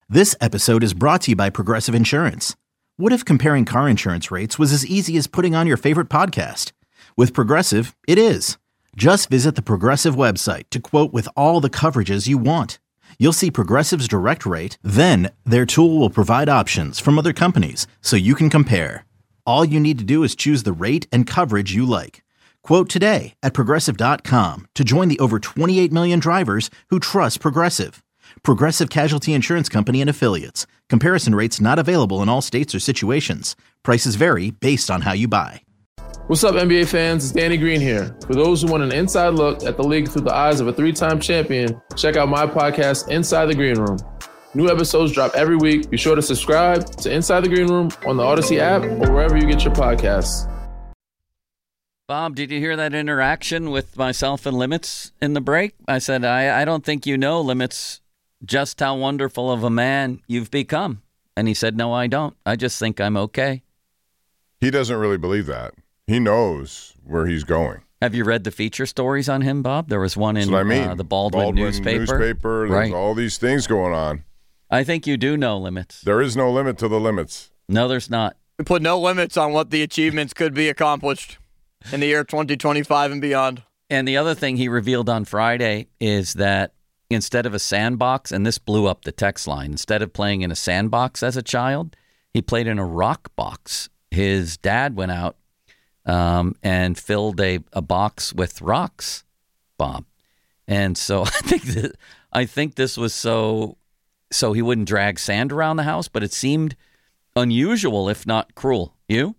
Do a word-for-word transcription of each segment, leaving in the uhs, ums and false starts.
This episode is brought to you by Progressive Insurance. What if comparing car insurance rates was as easy as putting on your favorite podcast? With Progressive, it is. Just visit the Progressive website to quote with all the coverages you want. You'll see Progressive's direct rate, then their tool will provide options from other companies so you can compare. All you need to do is choose the rate and coverage you like. Quote today at progressive dot com to join the over twenty-eight million drivers who trust Progressive. Progressive Casualty Insurance Company and Affiliates. Comparison rates not available in all states or situations. Prices vary based on how you buy. What's up, N B A fans? It's Danny Green here. For those who want an inside look at the league through the eyes of a three-time champion, check out my podcast, Inside the Green Room. New episodes drop every week. Be sure to subscribe to Inside the Green Room on the Odyssey app or wherever you get your podcasts. Bob, did you hear that interaction with myself and Limits in the break? I said, I, I don't think you know, Limits, just how wonderful of a man you've become. And he said, no, I don't. I just think I'm okay. He doesn't really believe that. He knows where he's going. Have you read the feature stories on him, Bob? There was one in I mean. uh, the Baldwin, Baldwin newspaper. newspaper. There's right. all these things going on. I think you do know, Limits. There is no limit to the limits. No, there's not. We put no limits on what the achievements could be accomplished in the year twenty twenty-five and beyond. And the other thing he revealed on Friday is that instead of a sandbox, and this blew up the text line, instead of playing in a sandbox as a child, he played in a rock box. His dad went out um, and filled a, a box with rocks, Bob. And so I think that, I think this was so so he wouldn't drag sand around the house, but it seemed unusual, if not cruel. You?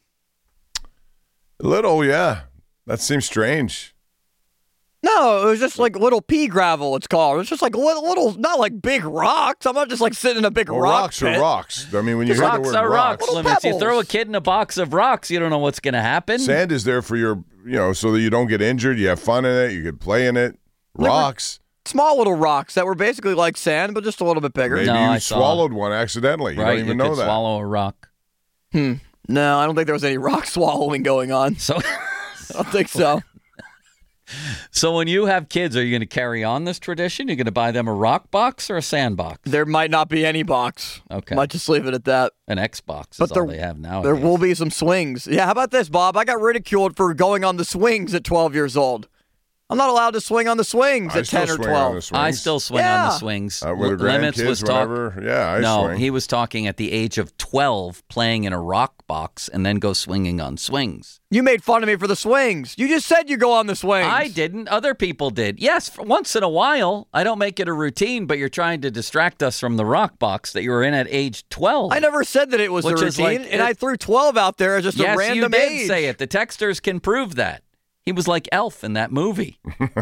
A little, yeah. That seems strange. No, it was just like little pea gravel, it's called. It's just like little, little, not like big rocks. I'm not just like sitting in a big well, rock rocks pit. are rocks. I mean, when you hear rocks the word are rocks. rocks, Limits. You throw a kid in a box of rocks, you don't know what's going to happen. Sand is there for your, you know, so that you don't get injured. You have fun in it. You can play in it. Rocks. Small little rocks that were basically like sand, but just a little bit bigger. Maybe no, you I swallowed saw. one accidentally. You right, don't even you know could that. swallow a rock. Hmm. No, I don't think there was any rock swallowing going on. So, I don't think so. So when you have kids, are you going to carry on this tradition? You're going to buy them a rock box or a sand box? There might not be any box. Okay. Might just leave it at that. An Xbox But is there, all they have now. There will be some swings. Yeah, how about this, Bob? I got ridiculed for going on the swings at twelve years old. I'm not allowed to swing on the swings I at still ten or swing twelve. on the swings. I still swing yeah. on the swings. Uh, with the Limits grandkids, was talk- whatever. Yeah, I no, swing. he was talking at the age of twelve, playing in a rock box and then go swinging on swings. You made fun of me for the swings. You just said you go on the swings. I didn't. Other people did. Yes, for once in a while. I don't make it a routine, but you're trying to distract us from the rock box that you were in at age twelve. I never said that it was Which a is routine, like- and I threw twelve out there as just yes, a random you did age. say it. The texters can prove that. He was like Elf in that movie.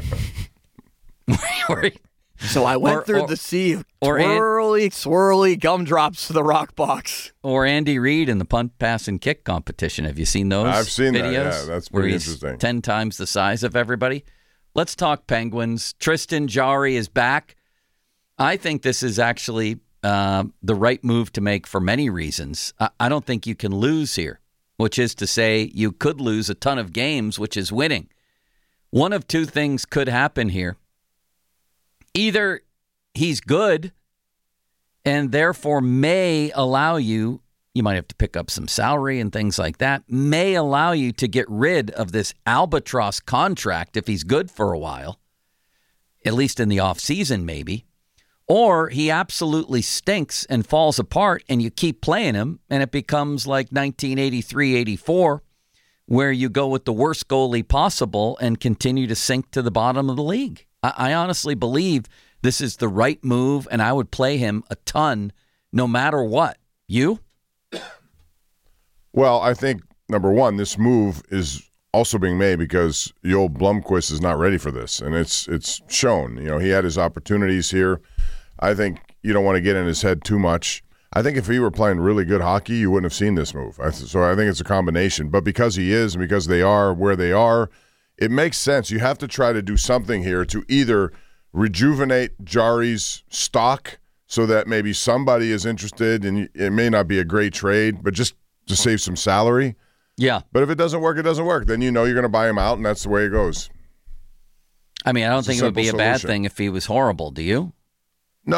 So I went Or- through or- the sea of or An- twirly, swirly gumdrops to the rock box. Or Andy Reid in the punt, pass, and kick competition. Have you seen those I've seen that, videos? yeah. That's where pretty he's interesting. ten times the size of everybody. Let's talk Penguins. Tristan Jarry is back. I think this is actually uh, the right move to make for many reasons. I, I don't think you can lose here, which is to say you could lose a ton of games, which is winning. One of two things could happen here. Either he's good and therefore may allow you, you might have to pick up some salary and things like that, may allow you to get rid of this albatross contract if he's good for a while, at least in the offseason maybe, or he absolutely stinks and falls apart and you keep playing him and it becomes like nineteen eighty-three eighty-four where you go with the worst goalie possible and continue to sink to the bottom of the league. I, I honestly believe this is the right move, and I would play him a ton no matter what. You? Well, I think, number one, this move is also being made because Joel Blomqvist is not ready for this, and it's it's shown. You know, he had his opportunities here. I think you don't want to get in his head too much. I think if he were playing really good hockey, you wouldn't have seen this move. I th- so I think it's a combination. But because he is and because they are where they are, it makes sense. You have to try to do something here to either rejuvenate Jarry's stock so that maybe somebody is interested, and it may not be a great trade, but just to save some salary. Yeah. But if it doesn't work, it doesn't work. Then you know you're going to buy him out, and that's the way it goes. I mean, I don't It's think a it would be a simple bad solution. thing if he was horrible. Do you? No,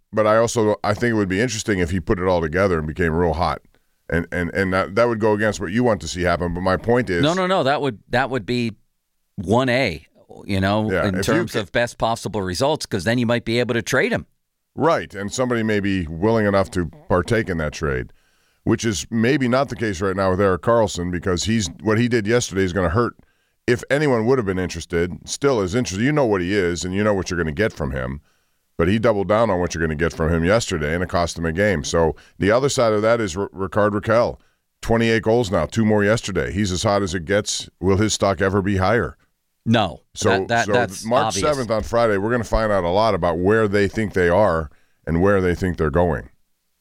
but I also I think it would be interesting if he put it all together and became real hot, and and and that, that would go against what you want to see happen. But my point is, no, no, no, that would that would be one A, you know, Yeah, in if terms you- of best possible results, because then you might be able to trade him. right, and somebody may be willing enough to partake in that trade, which is maybe not the case right now with Erik Karlsson, because he's what he did yesterday is going to hurt. If anyone would have been interested, still is interested. You know what he is, and you know what you're going to get from him. But he doubled down on what you're going to get from him yesterday, and it cost him a game. So the other side of that is R- Rickard Rakell. twenty-eight goals now, two more yesterday. He's as hot as it gets. Will his stock ever be higher? No. So, that, that, so that's March obvious. seventh on Friday, we're going to find out a lot about where they think they are and where they think they're going.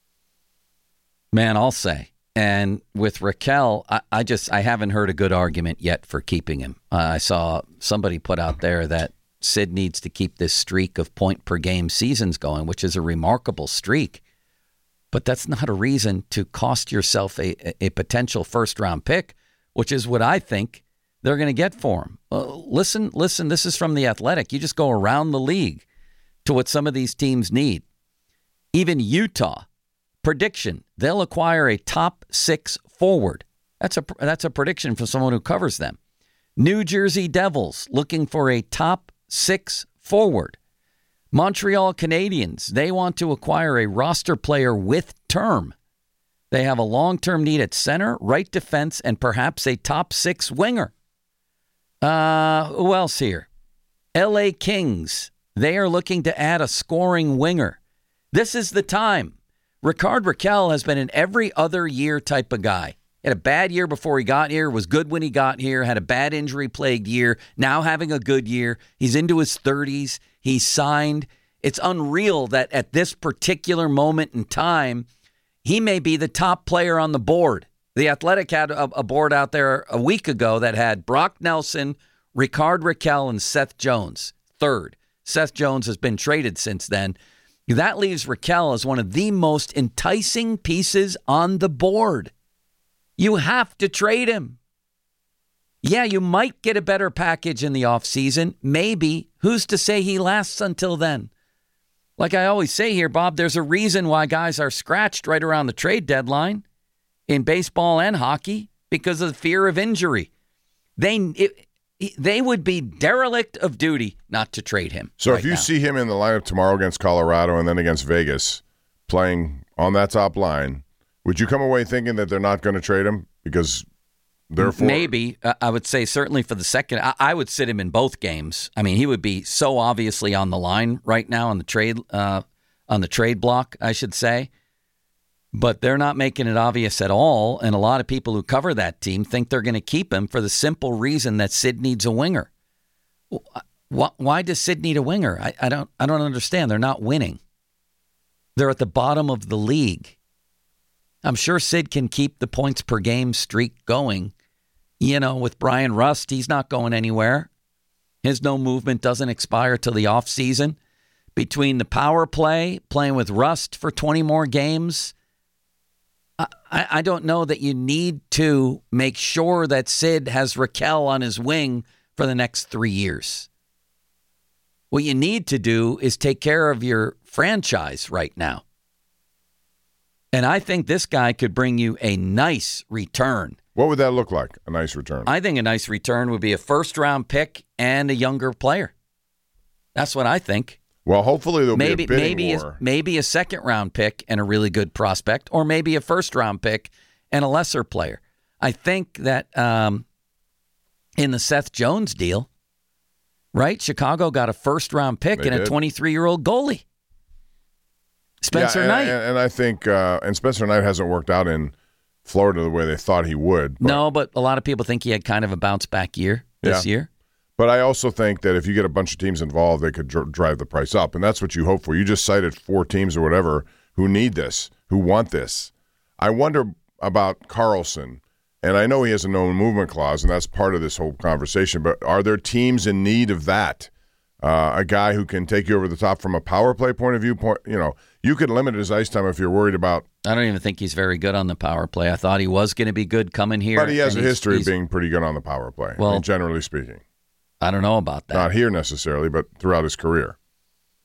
Man, I'll say. And with Rakell, I, I just I haven't heard a good argument yet for keeping him. Uh, I saw somebody put out there that Sid needs to keep this streak of point per game seasons going, which is a remarkable streak. But that's not a reason to cost yourself a, a potential first round pick, which is what I think they're going to get for him. Uh, listen, listen, this is from The Athletic. You just go around the league to what some of these teams need. Even Utah, prediction, they'll acquire a top six forward. That's a that's a prediction from someone who covers them. New Jersey Devils looking for a top six forward. Montreal Canadiens, they want to acquire a roster player with term. They have a long-term need at center, right defense, and perhaps a top six winger. Uh, who else here? L A Kings, they are looking to add a scoring winger. This is the time. Rickard Rakell has been an every other year type of guy. He had a bad year before he got here, was good when he got here, had a bad injury-plagued year, now having a good year. He's into his thirties. He's signed. It's unreal that at this particular moment in time, he may be the top player on the board. The Athletic had a, a board out there a week ago that had Brock Nelson, Rickard Rakell, and Seth Jones, third. Seth Jones has been traded since then. That leaves Rakell as one of the most enticing pieces on the board. You have to trade him. Yeah, you might get a better package in the offseason. Maybe. Who's to say he lasts until then? Like I always say here, Bob, there's a reason why guys are scratched right around the trade deadline in baseball and hockey because of the fear of injury. They it, they would be derelict of duty not to trade him. So right if you now. see him in the lineup tomorrow against Colorado and then against Vegas playing on that top line, would you come away thinking that they're not going to trade him because therefore maybe uh, I would say certainly for the second, I, I would sit him in both games. I mean, he would be so obviously on the line right now on the trade uh, on the trade block, I should say. But they're not making it obvious at all, and a lot of people who cover that team think they're going to keep him for the simple reason that Sid needs a winger. Why, why does Sid need a winger? I, I don't I don't understand. They're not winning. They're at the bottom of the league. I'm sure Sid can keep the points per game streak going. You know, with Brian Rust, he's not going anywhere. His no movement doesn't expire till the offseason. Between the power play, playing with Rust for twenty more games, I, I don't know that you need to make sure that Sid has Rakell on his wing for the next three years. What you need to do is take care of your franchise right now. And I think this guy could bring you a nice return. what would that look like, a nice return? I think a nice return would be a first-round pick and a younger player. That's what I think. Well, hopefully there'll Maybe be a bidding maybe war. a, maybe a second-round pick and a really good prospect, or maybe a first-round pick and a lesser player. I think that um, in the Seth Jones deal, right, Chicago got a first-round pick They and a did. twenty-three-year-old goalie. Spencer yeah, and, Knight. And, and I think, uh, and Spencer Knight hasn't worked out in Florida the way they thought he would. But, no, but a lot of people think he had kind of a bounce-back year this Yeah. year. But I also think that if you get a bunch of teams involved, they could dr- drive the price up. And that's what you hope for. You just cited four teams or whatever who need this, who want this. I wonder about Karlsson. And I know he has a no movement clause, and that's part of this whole conversation. But are there teams in need of that? Uh, a guy who can take you over the top from a power play point of view. Point, you know, you could limit his ice time if you're worried about. I don't even think he's very good on the power play. I thought he was going to be good coming here. But he has a and he's- history of he's- being pretty good on the power play. I Well, mean, generally speaking, I don't know about that. not here necessarily, but throughout his career.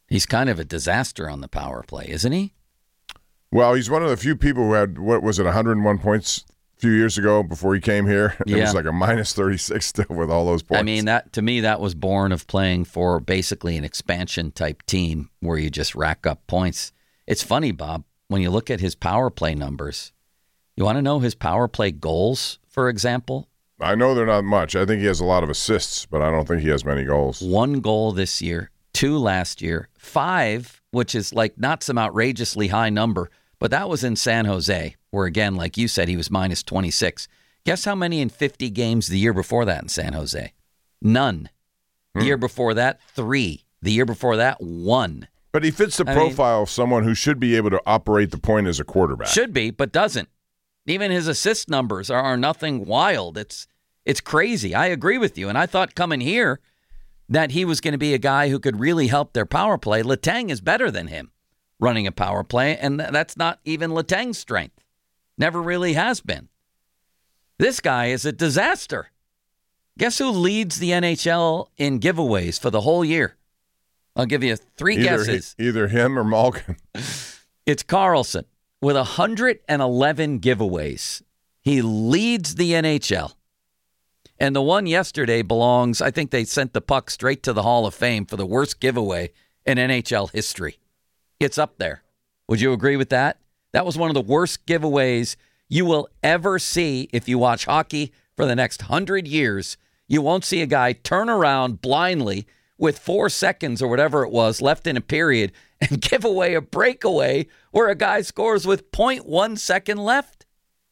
He's kind of a disaster on the power play, isn't he? Well, he's one of the few people who had, what was it, one hundred one points a few years ago before he came here. It Yeah. was like a minus thirty-six still with all those points. I mean, that to me, that was born of playing for basically an expansion-type team where you just rack up points. It's funny, Bob, when you look at his power play numbers. You want to know his power play goals, for example? I know they're not much. I think he has a lot of assists, but I don't think he has many goals. One goal this year, two last year, five, which is like not some outrageously high number, but that was in San Jose, where again, like you said, he was minus twenty-six. Guess how many in fifty games the year before that in San Jose? None. The Hmm. year before that, three. The year before that, one. But he fits the I profile of someone who should be able to operate the point as a quarterback. Should be, but doesn't. Even his assist numbers are, are nothing wild. It's it's crazy. I agree with you. And I thought coming here that he was going to be a guy who could really help their power play. Letang is better than him running a power play, and th- that's not even Letang's strength. Never really has been. This guy is a disaster. Guess who leads the N H L in giveaways for the whole year? I'll give you three either, guesses. he- either him or Malkin. It's Carlson with one hundred eleven giveaways. He leads the N H L. And the one yesterday belongs, I think they sent the puck straight to the Hall of Fame for the worst giveaway in N H L history. It's up there. Would you agree with that? That was one of the worst giveaways you will ever see if you watch hockey for the next hundred years. You won't see a guy turn around blindly with four seconds or whatever it was left in a period and give away a breakaway where a guy scores with zero point one second left.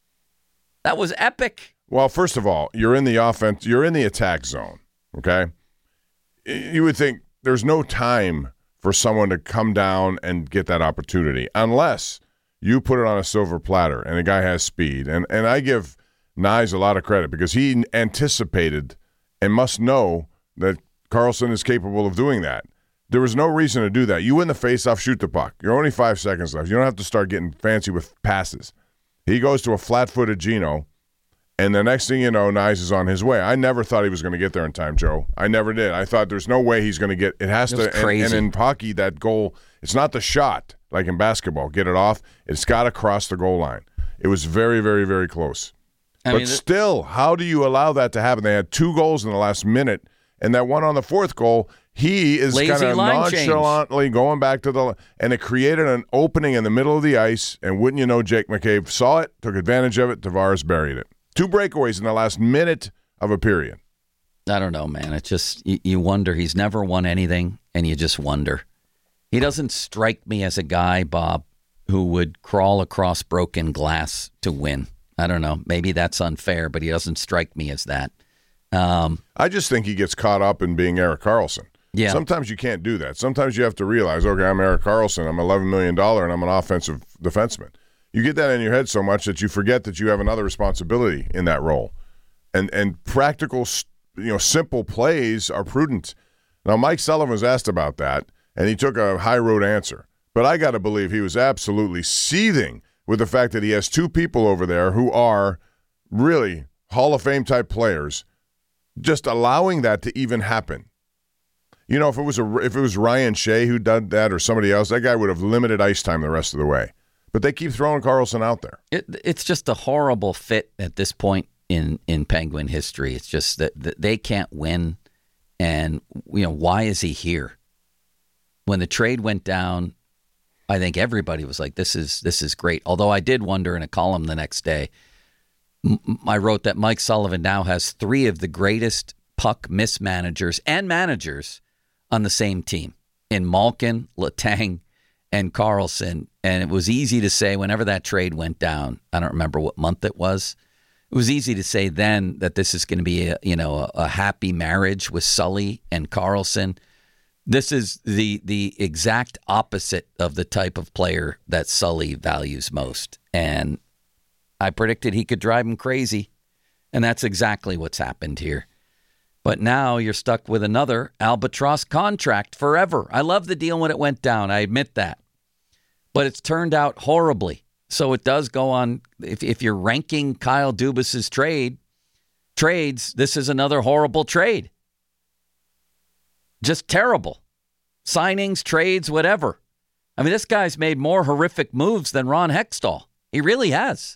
That was epic. Well, first of all, you're in the offense, you're in the attack zone, okay? You would think there's no time for someone to come down and get that opportunity unless you put it on a silver platter and the guy has speed. And and I give Nyes a lot of credit because he anticipated and must know that Carlson is capable of doing that. There was no reason to do that. You win the faceoff, shoot the puck. You're only five seconds left. You don't have to start getting fancy with passes. He goes to a flat-footed Gino, and the next thing you know, Nyes is on his way. I never thought he was going to get there in time, Joe. I never did. I thought there's no way he's going to get – it has It was to – and, crazy. and in hockey, that goal, it's not the shot like in basketball. Get it off. It's got to cross the goal line. It was very, very, very close. I but mean, th- still, how do you allow that to happen? They had two goals in the last minute, and that one on the fourth goal, he is Lazy kind of line change. nonchalantly going back to the – and it created an opening in the middle of the ice, and wouldn't you know, Jake McCabe saw it, took advantage of it, Tavares buried it. Two breakaways in the last minute of a period. I don't know, man. It's just, you, you wonder. He's never won anything, and you just wonder. He doesn't strike me as a guy, Bob, who would crawl across broken glass to win. I don't know. Maybe that's unfair, but he doesn't strike me as that. Um, I just think he gets caught up in being Erik Karlsson. Yeah. Sometimes you can't do that. Sometimes you have to realize, okay, I'm Erik Karlsson, I'm eleven million dollars, and I'm an offensive defenseman. You get that in your head so much that you forget that you have another responsibility in that role. And and practical, you know, simple plays are prudent. Now, Mike Sullivan was asked about that, and he took a high road answer. But I got to believe he was absolutely seething with the fact that he has two people over there who are really Hall of Fame type players, just allowing that to even happen. You know, if it was a if it was Ryan Shea who did that or somebody else, that guy would have limited ice time the rest of the way. But they keep throwing Karlsson out there. it, it's just a horrible fit at this point in, in Penguin history. It's just that, that they can't win. And, you know, why is he here? When the trade went down, I think everybody was like, this is this is great. Although I did wonder in a column the next day, m- I wrote that Mike Sullivan now has three of the greatest puck mismanagers and managers on the same team in Malkin, Letang, and Karlsson. And it was easy to say whenever that trade went down, I don't remember what month it was, it was easy to say then that this is going to be a, you know, a, a happy marriage with Sully and Karlsson. This is the the exact opposite of the type of player that Sully values most. And I predicted he could drive him crazy. And that's exactly what's happened here. But now you're stuck with another albatross contract forever. I love the deal when it went down. I admit that. But it's turned out horribly. So it does go on. If, if you're ranking Kyle Dubas's trade, trades, this is another horrible trade. Just terrible. signings, trades, whatever. I mean, this guy's made more horrific moves than Ron Hextall. He really has.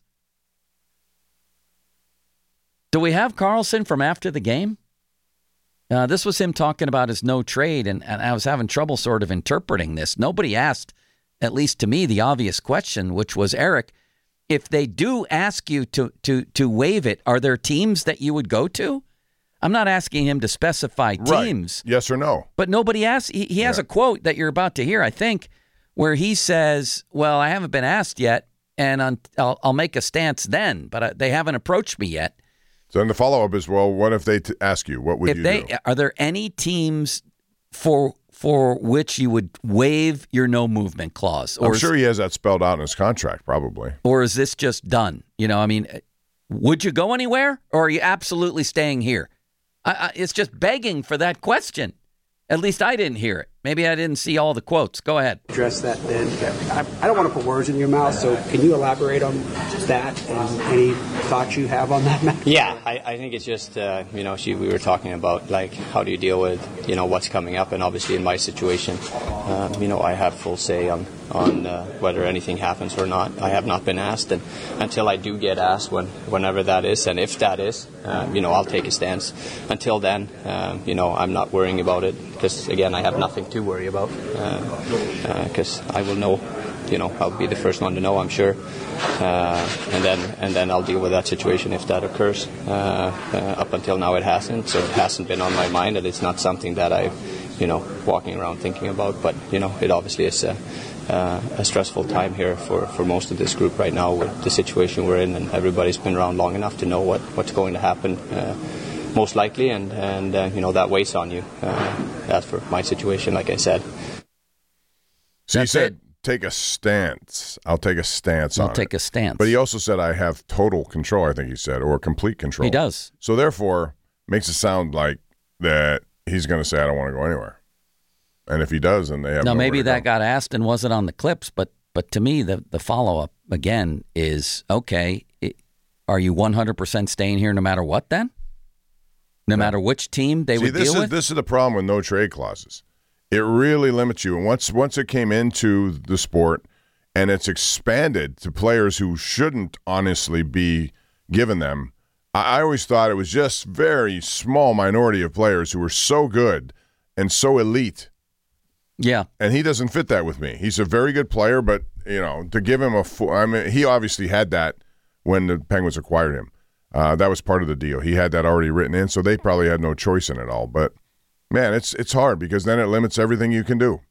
Do we have Carlson from after the game? Uh, this was him talking about his no trade, and, and I was having trouble sort of interpreting this. Nobody asked, at least to me, the obvious question, which was, Eric, if they do ask you to to to waive it, are there teams that you would go to? I'm not asking him to specify teams. Right. Yes or no. But nobody asked. He, he has yeah. a quote that you're about to hear, I think, where he says, well, I haven't been asked yet, and I'm, I'll, I'll make a stance then, but I, they haven't approached me yet. So then the follow-up is, well, what if they t- ask you? What would if you they, do? Are there any teams for for which you would waive your no-movement clause? Or I'm is, sure he has that spelled out in his contract, probably. Or is this just done? You know, I mean, would you go anywhere, or are you absolutely staying here? I, I, it's just begging for that question. At least I didn't hear it. Maybe I didn't see all the quotes. Go ahead. Address that then. I, I don't want to put words in your mouth, so can you elaborate on that and any thoughts you have on that matter? Yeah, I, I think it's just, uh, you know, she, we were talking about, like, how do you deal with, you know, what's coming up. And obviously in my situation, um, you know, I have full say on, on uh, whether anything happens or not. I have not been asked. And until I do get asked, when, whenever that is, and if that is, uh, you know, I'll take a stance. Until then, um, you know, I'm not worrying about it. Because, again, I have nothing to worry about because uh, uh, I will know, you know, I'll be the first one to know, I'm sure. Uh, and then and then I'll deal with that situation if that occurs. Uh, uh, up until now it hasn't, so it hasn't been on my mind, and it's not something that I'm, you know, walking around thinking about. But, you know, it obviously is a, uh, a stressful time here for, for most of this group right now with the situation we're in, and everybody's been around long enough to know what, what's going to happen. Uh, most likely, and, and uh, you know, that weighs on you. Uh, as for my situation, like I said. So That's he said, it. take a stance. I'll take a stance I'll on take it. a stance. But he also said, I have total control, I think he said, or complete control. He does. So therefore, makes it sound like that he's going to say, I don't want to go anywhere. And if he does, then they have Now, maybe that go. got asked and wasn't on the clips, but but to me, the, the follow-up, again, is, okay, it, are you one hundred percent staying here no matter what then? No yeah. matter which team they See, would this deal is, with? This is the problem with no trade clauses. It really limits you. And once once it came into the sport and it's expanded to players who shouldn't honestly be given them, I, I always thought it was just very small minority of players who were so good and so elite. Yeah. And he doesn't fit that with me. He's a very good player, but, you know, to give him a full – I mean, he obviously had that when the Penguins acquired him. Uh, that was part of the deal. He had that already written in, so they probably had no choice in it all. But, man, it's it's hard because then it limits everything you can do.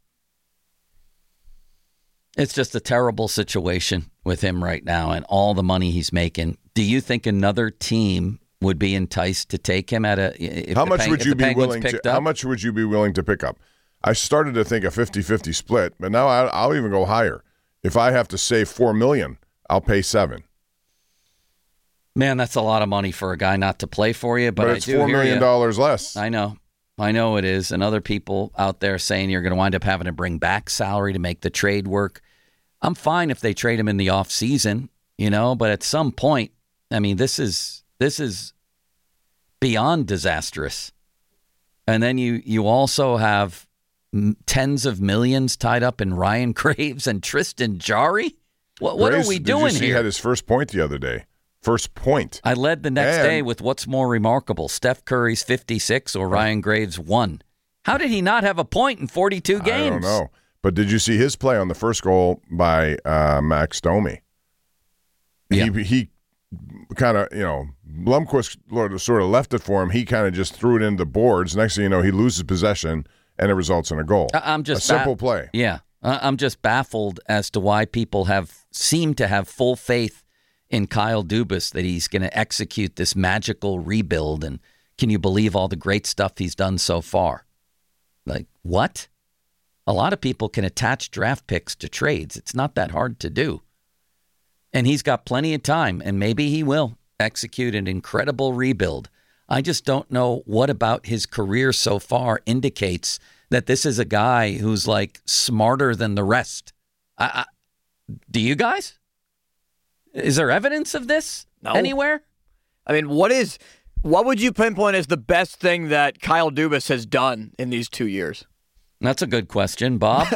It's just a terrible situation with him right now and all the money he's making. Do you think another team would be enticed to take him at a if How the much Peng- would you if the be Penguins willing to picked up? How much would you be willing to pick up? I started to think a fifty-fifty split, but now I'll, I'll even go higher. If I have to save four million dollars, I'll pay seven. Man, that's a lot of money for a guy not to play for you, but, but I it's do four hear million dollars you. less. I know. I know it is. And other people out there saying you're going to wind up having to bring back salary to make the trade work. I'm fine if they trade him in the off season, you know, but at some point, I mean, this is this is beyond disastrous. And then you you also have tens of millions tied up in Ryan Graves and Tristan Jarry. What what Graves, are we doing did you see here? He had his first point the other day. First point. I led the next and, day with what's more remarkable, Steph Curry's fifty-six or Ryan Graves' one. How did he not have a point in forty-two games? I don't know. But did you see his play on the first goal by uh, Max Domi? Yeah. He, he kind of, you know, Blomqvist sort of left it for him. He kind of just threw it into the boards. Next thing you know, he loses possession, and it results in a goal. I'm just a simple ba- play. Yeah. I'm just baffled as to why people have seem to have full faith in Kyle Dubas that he's going to execute this magical rebuild. And can you believe all the great stuff he's done so far? Like, what? A lot of people can attach draft picks to trades. It's not that hard to do. And he's got plenty of time, and maybe he will execute an incredible rebuild. I just don't know what about his career so far indicates that this is a guy who's like smarter than the rest. I, I, do you guys? Is there evidence of this no. anywhere? I mean, what is what would you pinpoint as the best thing that Kyle Dubas has done in these two years? That's a good question, Bob.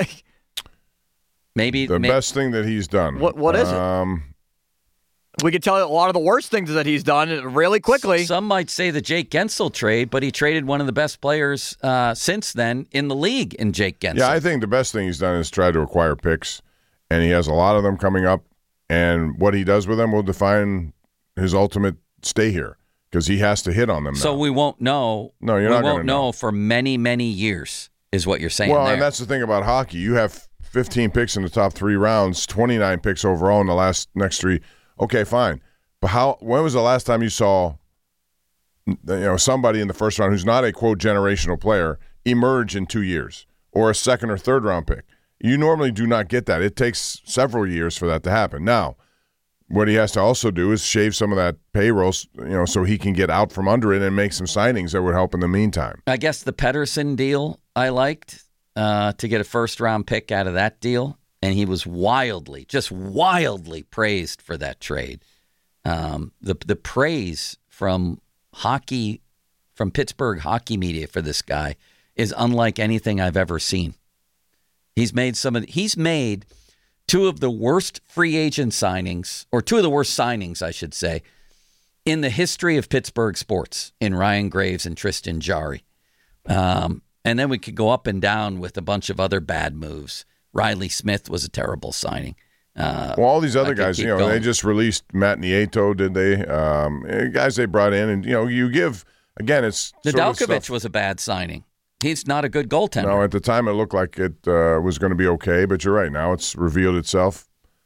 Maybe the may- best thing that he's done. What What is um, it? We could tell you a lot of the worst things that he's done really quickly. Some might say the Jake Gensel trade, but he traded one of the best players uh, since then in the league in Jake Gensel. Yeah, I think the best thing he's done is try to acquire picks, and he has a lot of them coming up, and what he does with them will define his ultimate stay here because he has to hit on them now. So we won't know. No, you're we not won't gonna know. know for many, many years, is what you're saying Well, there. and that's the thing about hockey. You have fifteen picks in the top three rounds, twenty-nine picks overall in the last next three. Okay, fine. But how? When was the last time you saw, you know, somebody in the first round who's not a quote generational player emerge in two years or a second or third round pick? You normally do not get that. It takes several years for that to happen. Now, what he has to also do is shave some of that payroll, you know, so he can get out from under it and make some signings that would help in the meantime. I guess the Pedersen deal I liked uh, to get a first round pick out of that deal, and he was wildly, just wildly praised for that trade. Um, the the praise from hockey, from Pittsburgh hockey media for this guy is unlike anything I've ever seen. He's made some of he's made two of the worst free agent signings, or two of the worst signings, I should say, in the history of Pittsburgh sports in Ryan Graves and Tristan Jarry. Um, and then we could go up and down with a bunch of other bad moves. Riley Smith was a terrible signing. Uh, well, all these other I could guys, you keep know, going. they just released Matt Nieto, did they? Um, guys they brought in, and, you know, you give, again, it's sort of Nedeljkovic stuff- was a bad signing. He's not a good goaltender. No, at the time it looked like it uh, was going to be okay, but you're right. Now it's revealed itself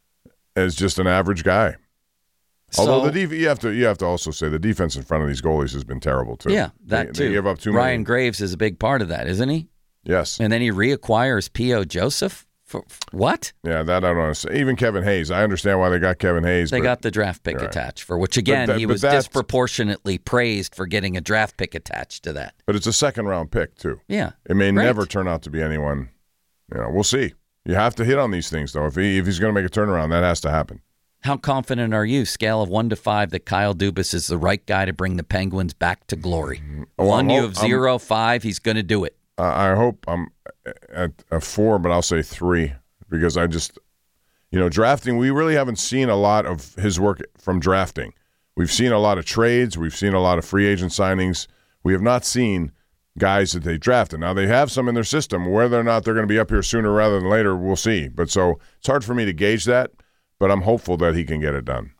as just an average guy. Although So- the def- you have to you have to also say the defense in front of these goalies has been terrible too. Yeah, that they, too. They give up too Ryan many. Graves is a big part of that, isn't he? Yes. And then he reacquires P O. Joseph. For, for what? Yeah, that I don't understand. Even Kevin Hayes. I understand why they got Kevin Hayes. They but, got the draft pick right. attached for, which again, that- he but was that's- disproportionately praised for getting a draft pick attached to that. But it's a second round pick too. Yeah. It may Right. never turn out to be anyone. You know, we'll see. You have to hit on these things though. If he if he's going to make a turnaround, that has to happen. How confident are you, scale of one to five, that Kyle Dubas is the right guy to bring the Penguins back to glory? Well, one, I'm you hope- have zero, five, he's going to do it. Uh, I hope I'm at a four, but I'll say three because I just, you know, drafting, we really haven't seen a lot of his work from drafting. We've seen a lot of trades. We've seen a lot of free agent signings. We have not seen guys that they drafted. Now, they have some in their system. Whether or not they're going to be up here sooner rather than later, we'll see. But so it's hard for me to gauge that, but I'm hopeful that he can get it done.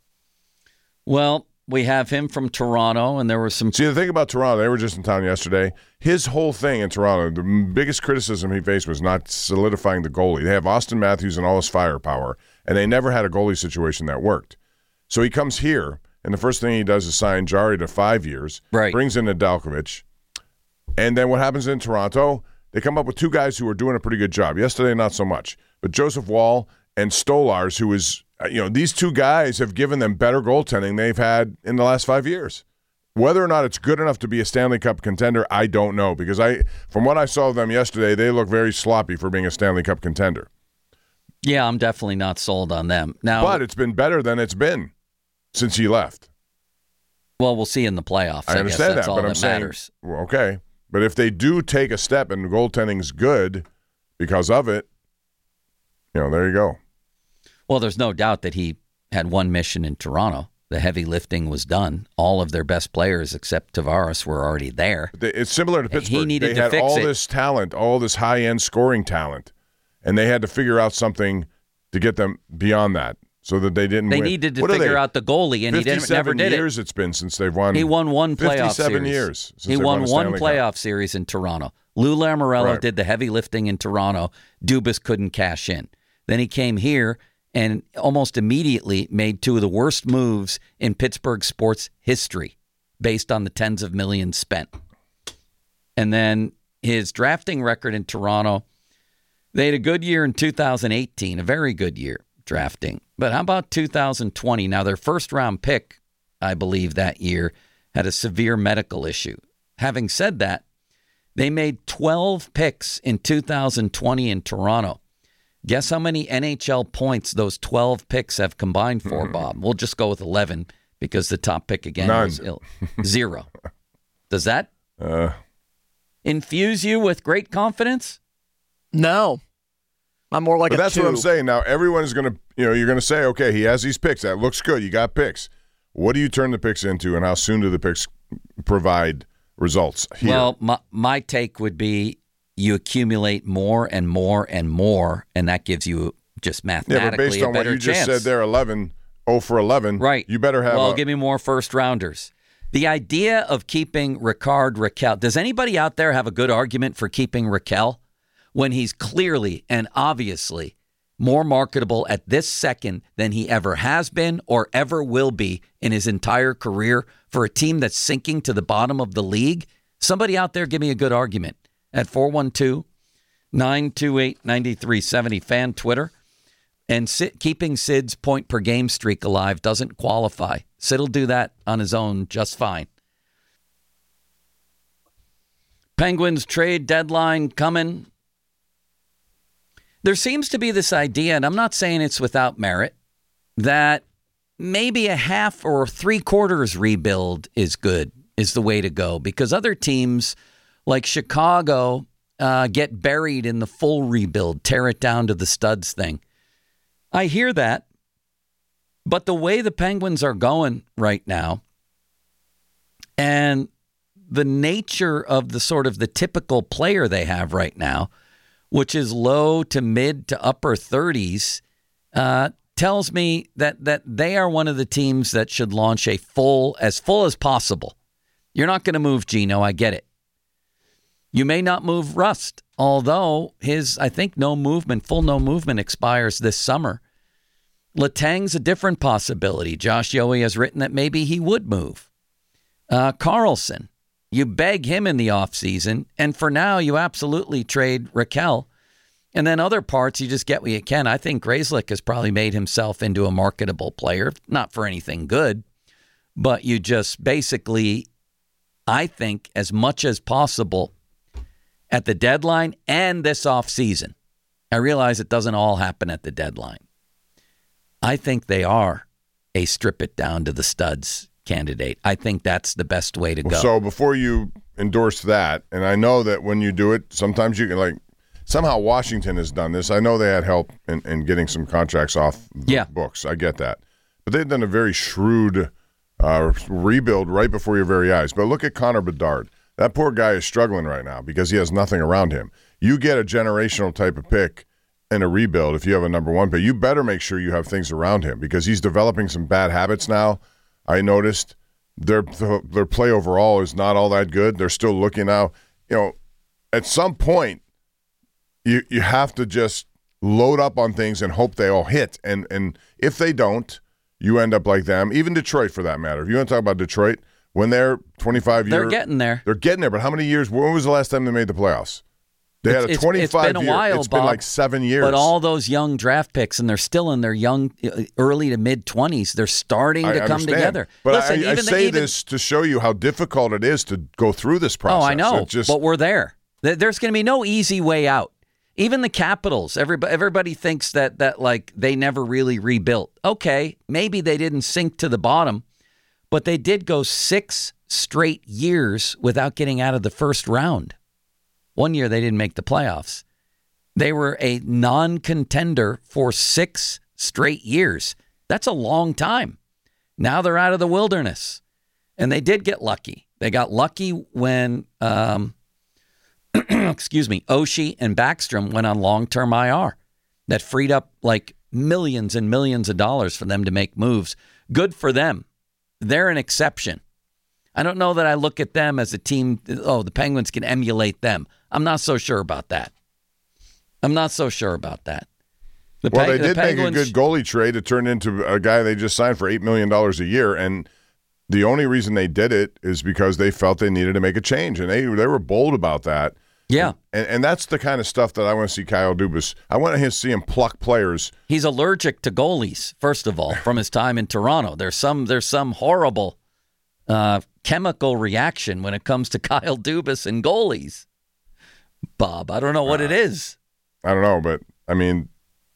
Well, we have him from Toronto, and there was some. See, the thing about Toronto, they were just in town yesterday. His whole thing in Toronto, the biggest criticism he faced was not solidifying the goalie. They have Austin Matthews and all his firepower, and they never had a goalie situation that worked. So he comes here, and the first thing he does is sign Jarry to five years, Right. brings in Nedeljkovic, and then what happens in Toronto, they come up with two guys who are doing a pretty good job. Yesterday, not so much. But Joseph Wall and Stolars, who is, you know, these two guys have given them better goaltending they've had in the last five years. Whether or not it's good enough to be a Stanley Cup contender, I don't know. Because I, from what I saw of them yesterday, they look very sloppy for being a Stanley Cup contender. Yeah, I'm definitely not sold on them. Now, But it's been better than it's been since he left. well, we'll see in the playoffs. I, I understand guess that's that, all but that I'm saying, matters. well, okay. But if they do take a step and goaltending's good because of it, you know, there you go. Well, there's no doubt that he had one mission in Toronto. The heavy lifting was done. All of their best players, except Tavares, were already there. They- It's similar to He Pittsburgh. needed they to had fix all it. this talent, all this high-end scoring talent, and they had to figure out something to get them beyond that so that they didn't They win. needed to What are figure they? out the goalie, and he didn't, never fifty-seven did years it. it's been since they've won. He won one playoff fifty-seven series. years since He they've won won a one Stanley playoff Cup. series in Toronto. Lou Lamoriello Right. did the heavy lifting in Toronto. Dubas couldn't cash in. Then he came here and almost immediately made two of the worst moves in Pittsburgh sports history based on the tens of millions spent. And then his drafting record in Toronto, they had a good year in two thousand eighteen, a very good year drafting. But how about two thousand twenty? Now, their first round pick, I believe, that year had a severe medical issue. Having said that, they made twelve picks in two thousand twenty in Toronto. Guess how many N H L points those twelve picks have combined for, Bob? We'll just go with eleven because the top pick again None. was ill. Zero. Does that Uh, infuse you with great confidence? No. I'm more like but a that's two. what I'm saying. Now, everyone is going to, you know, you're going to say, okay, he has these picks. That looks good. You got picks. What do you turn the picks into, and how soon do the picks provide results here? Well, my, my take would be you accumulate more and more and more, and that gives you just mathematically yeah, but based a on better what you chance. just said there, eleven, oh for eleven. Right. You better have Well, a, give me more first-rounders. The idea of keeping Ricard Raquel, does anybody out there have a good argument for keeping Raquel when he's clearly and obviously more marketable at this second than he ever has been or ever will be in his entire career for a team that's sinking to the bottom of the league? Somebody out there give me a good argument at four one two, nine two eight, nine three seven zero fan Twitter. And Sid, keeping Sid's point per game streak alive doesn't qualify. Sid will do that on his own just fine. Penguins trade deadline coming. There seems to be this idea, and I'm not saying it's without merit, that maybe a half or three quarters rebuild is good, is the way to go, because other teams like Chicago uh, get buried in the full rebuild, tear it down to the studs thing. I hear that, but the way the Penguins are going right now and the nature of the sort of the typical player they have right now, which is low to mid to upper thirties, uh, tells me that that they are one of the teams that should launch a full, as full as possible. You're not going to move Gino, I get it. You may not move Rust, although his, I think, no movement, full no movement expires this summer. Letang's a different possibility. Josh Yohe has written that maybe he would move. Uh, Carlson, you beg him in the offseason, and for now you absolutely trade Raquel. And then other parts, you just get what you can. I think Grzelcyk has probably made himself into a marketable player, not for anything good, but you just basically, I think, as much as possible at the deadline and this offseason. I realize it doesn't all happen at the deadline. I think they are a strip it down to the studs candidate. I think that's the best way to go. So before you endorse that, and I know that when you do it, sometimes you can, like, somehow Washington has done this. I know they had help in, in getting some contracts off the yeah. books. I get that. But they've done a very shrewd uh, rebuild right before your very eyes. But look at Connor Bedard. That poor guy is struggling right now because he has nothing around him. You get a generational type of pick in a rebuild if you have a number one pick. You better make sure you have things around him because he's developing some bad habits now. I noticed their their play overall is not all that good. They're still looking now. You know, at some point, you you have to just load up on things and hope they all hit. And and if they don't, you end up like them. Even Detroit, for that matter. If you want to talk about Detroit, when they're twenty-five years, they're getting there. They're getting there. But how many years? When was the last time they made the playoffs? They it's, had a it's, twenty-five it's been a year. while, It's Bob, been like seven years. But all those young draft picks, and they're still in their young, early to mid twenties. They're starting to I come understand. together. But Listen, I, I even say the, even, this to show you how difficult it is to go through this process. Oh, I know. Just, but we're there. There's going to be no easy way out. Even the Capitals, everybody, everybody thinks that that like they never really rebuilt. Okay, maybe they didn't sink to the bottom, but they did go six straight years without getting out of the first round. One year they didn't make the playoffs. They were a non-contender for six straight years. That's a long time. Now they're out of the wilderness. And they did get lucky. They got lucky when, um, excuse me, Oshie and Backstrom went on long-term I R. That freed up like millions and millions of dollars for them to make moves. Good for them. They're an exception. I don't know that I look at them as a team, oh, the Penguins can emulate them. I'm not so sure about that. I'm not so sure about that. The well, Peng- they did the make a Penguins, good goalie trade. It turned into a guy they just signed for eight million dollars a year, and the only reason they did it is because they felt they needed to make a change, and they they were bold about that. Yeah. And, and that's the kind of stuff that I want to see Kyle Dubas. I want to see him pluck players. He's allergic to goalies, first of all, from his time in Toronto. There's some there's some horrible uh, chemical reaction when it comes to Kyle Dubas and goalies. Bob, I don't know what uh, it is. I don't know, but, I mean,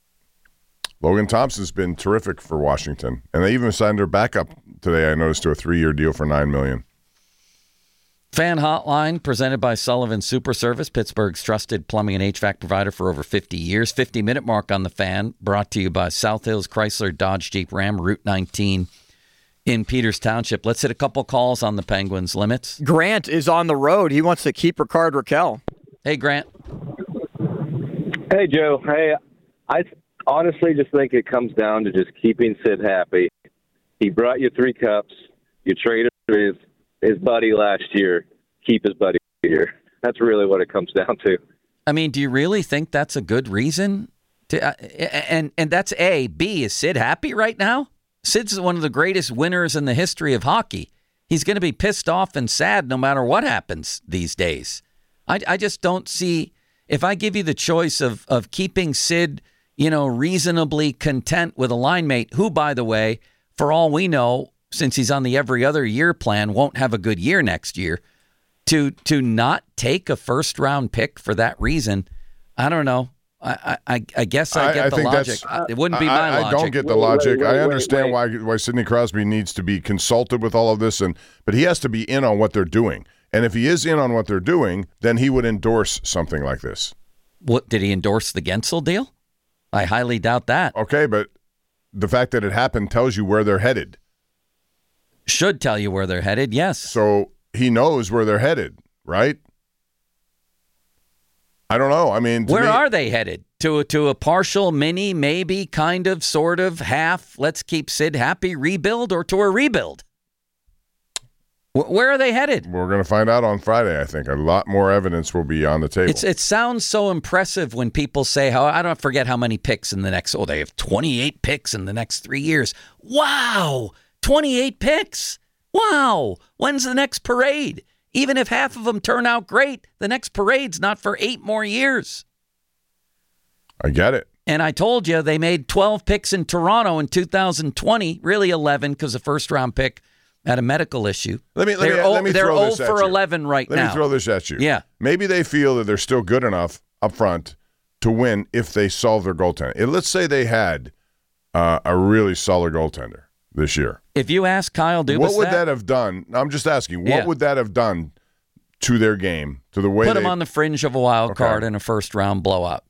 Logan Thompson's been terrific for Washington. And they even signed their backup today, I noticed, to a three-year deal for nine million dollars. Fan Hotline, presented by Sullivan Super Service, Pittsburgh's trusted plumbing and H V A C provider for over fifty years. fifty-minute mark on the Fan, brought to you by South Hills Chrysler Dodge Jeep Ram, Route nineteen in Peters Township. Let's hit a couple calls on the Penguins. Limits. Grant is on the road. He wants to keep Rickard Rakell. Hey, Grant. Hey, Joe. Hey, I honestly just think it comes down to just keeping Sid happy. He brought you three cups. You traded his his buddy last year. Keep his buddy here. That's really what it comes down to. I mean, do you really think that's a good reason? To, uh, and and that's A. B, is Sid happy right now? Sid's one of the greatest winners in the history of hockey. He's going to be pissed off and sad no matter what happens these days. I, I just don't see, if I give you the choice of of keeping Sid, you know, reasonably content with a line mate, who, by the way, for all we know, since he's on the every other year plan, won't have a good year next year, to to not take a first round pick for that reason, I don't know. I I, I guess I get I, I the think logic. that's, It wouldn't be I, my I logic. don't get the Wait, logic. wait, wait, I understand wait, why why Sidney Crosby needs to be consulted with all of this, and but he has to be in on what they're doing. And if he is in on what they're doing, then he would endorse something like this. What, did he endorse the Gensel deal? I highly doubt that. Okay, but the fact that it happened tells you where they're headed. Should tell you where they're headed, yes. So he knows where they're headed, right? I don't know. I mean, to Where me- are they headed? To a, to a partial, mini, maybe, kind of, sort of, half, let's keep Sid happy rebuild, or to a rebuild? Wh- Where are they headed? We're going to find out on Friday, I think. A lot more evidence will be on the table. It's It sounds so impressive when people say, how I don't forget how many picks in the next, oh, they have twenty-eight picks in the next three years. Wow, twenty-eight picks. Wow, when's the next parade? Even if half of them turn out great, the next parade's not for eight more years. I get it. And I told you they made twelve picks in Toronto in two thousand twenty, really eleven because the first round pick had a medical issue. Let me let they're me, let me they're throw zero this at for you. eleven right let now. Let me throw this at you. Yeah. Maybe they feel that they're still good enough up front to win if they solve their goaltender. And let's say they had uh, a really solid goaltender this year. If you ask Kyle Dubas what would that, that have done? I'm just asking. What Yeah. would that have done to their game, to the way put they them on the fringe of a wild Okay. card in a first round blowout?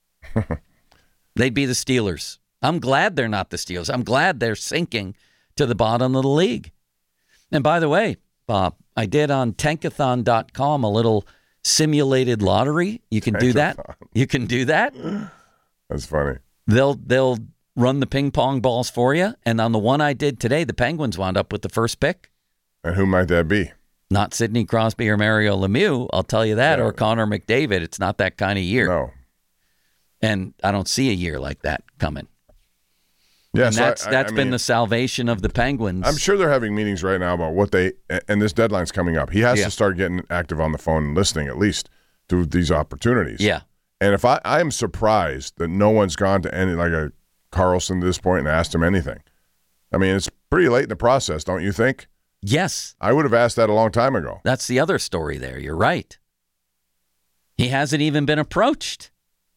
They'd be the Steelers. I'm glad they're not the Steelers. I'm glad they're sinking to the bottom of the league. And by the way, Bob, I did on tankathon dot com a little simulated lottery. You can do that. You can do that. That's funny. They'll they'll run the ping pong balls for you. And on the one I did today, the Penguins wound up with the first pick. And who might that be? Not Sidney Crosby or Mario Lemieux, I'll tell you that, Yeah. or Connor McDavid. It's not that kind of year. No. And I don't see a year like that coming. Yeah, and so I- that's I- that's I been mean, the salvation of the Penguins. I'm sure they're having meetings right now about what they, and this deadline's coming up. He has Yeah. to start getting active on the phone and listening at least to these opportunities. Yeah. And if I, I am surprised that no one's gone to any, like a Carlson to this point and asked him anything. I mean, it's pretty late in the process, don't you think? Yes. I would have asked that a long time ago. That's the other story there. You're right. He hasn't even been approached.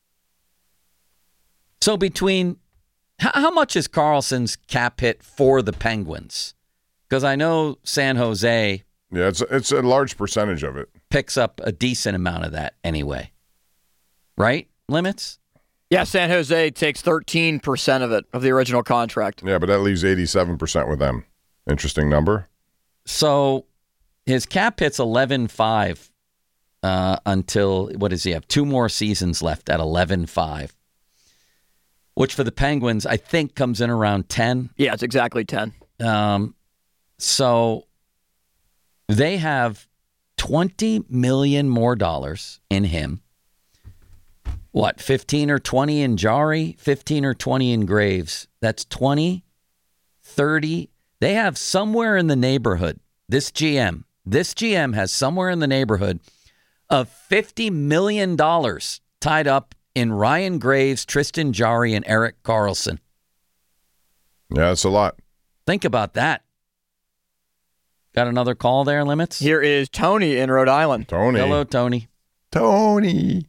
So between, how, how much is Carlson's cap hit for the Penguins? Because I know San Jose Yeah, it's it's a large percentage of it. picks up a decent amount of that anyway. Right? Limits? Yeah, San Jose takes thirteen percent of it, of the original contract. Yeah, but that leaves eighty-seven percent with them. Interesting number. So his cap hit's eleven five uh, until, what does he have? Two more seasons left at eleven five, which for the Penguins, I think comes in around ten. Yeah, it's exactly ten. Um, so they have twenty million dollars more dollars in him. What, fifteen or twenty in Jari, fifteen or twenty in Graves? That's twenty, thirty. They have somewhere in the neighborhood, this G M, this G M has somewhere in the neighborhood of fifty million dollars tied up in Ryan Graves, Tristan Jari, and Erik Karlsson. Yeah, that's a lot. Think about that. Got another call there, Limits? Here is Tony in Rhode Island. Tony. Hello, Tony. Tony.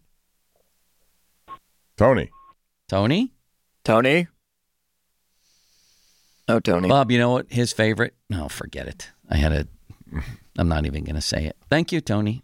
Tony. Tony? Tony? Oh, Tony. Bob, you know what his favorite? No, forget it. I had a I'm not even going to say it. Thank you, Tony.